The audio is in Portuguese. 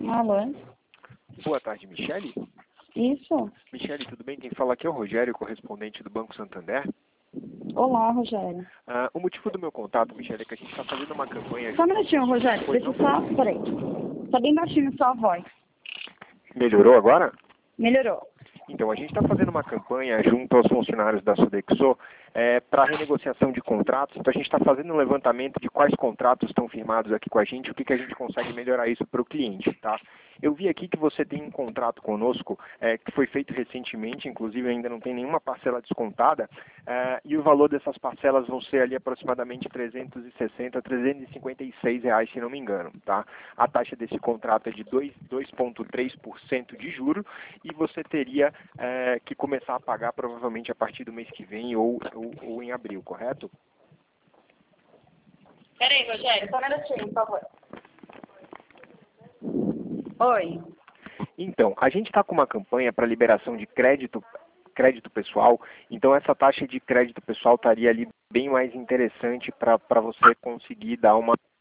Alô? Boa tarde, Michele. Isso? Michele, tudo bem? Quem fala aqui é o Rogério, correspondente do Banco Santander. Olá, Rogério. O motivo do meu contato, Michele, é que a gente está fazendo uma campanha... Só um minutinho, Rogério. Pois Deixa eu não? só... Peraí. Tá bem baixinho sua voz. Melhorou agora? Melhorou. Então, a gente está fazendo uma campanha junto aos funcionários da Sodexo para renegociação de contratos. Então, a gente está fazendo um levantamento de quais contratos estão firmados aqui com a gente, o que a gente consegue melhorar isso para o cliente, tá? Eu vi aqui que você tem um contrato conosco que foi feito recentemente, inclusive ainda não tem nenhuma parcela descontada, e o valor dessas parcelas vão ser ali aproximadamente R$360, R$356, se não me engano, tá? A taxa desse contrato é de 2,3% de juro e você teria que começar a pagar provavelmente a partir do mês que vem ou em abril, correto? Peraí, Rogério. Só um minutinho, por favor. Oi. Então, a gente está com uma campanha para liberação de crédito pessoal, então essa taxa de crédito pessoal estaria ali bem mais interessante para você conseguir dar uma